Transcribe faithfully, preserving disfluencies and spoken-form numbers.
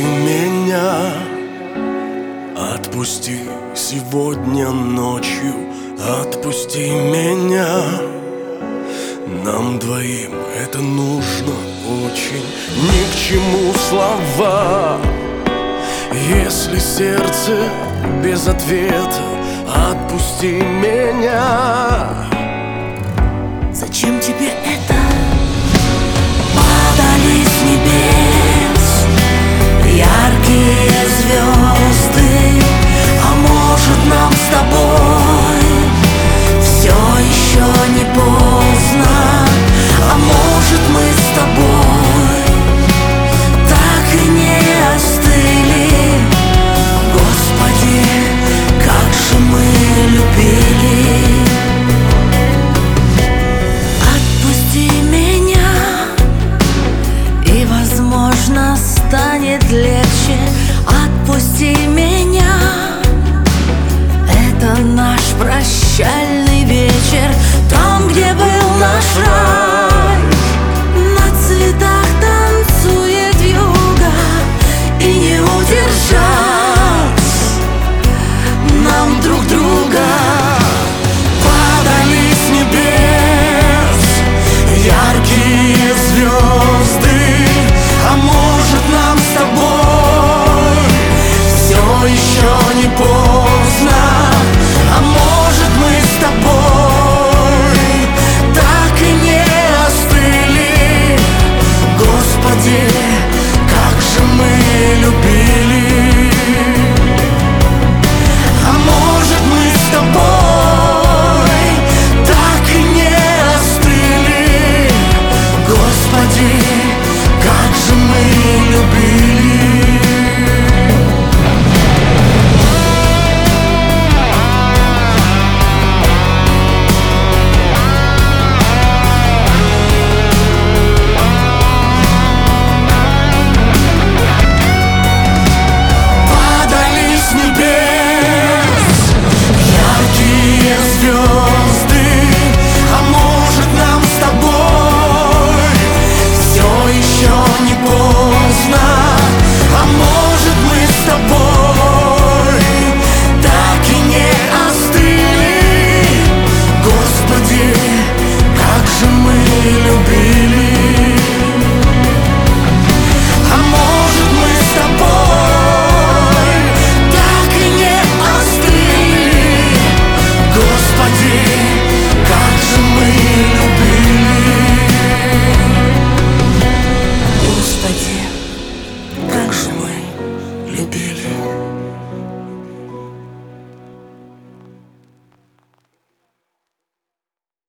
меня, отпусти сегодня ночью, отпусти меня. Нам двоим это нужно очень, ни к чему слова. Если сердце без ответа, отпусти меня. Зачем тебе это? Падали с небес яркие звезды, а может нам с тобой все еще не поздно, а может мы с тобой так и не остыли. Господи, как же мы любили. Возможно, станет легче. Отпусти меня. Это наш прощальный вечер, там, где был наш рай.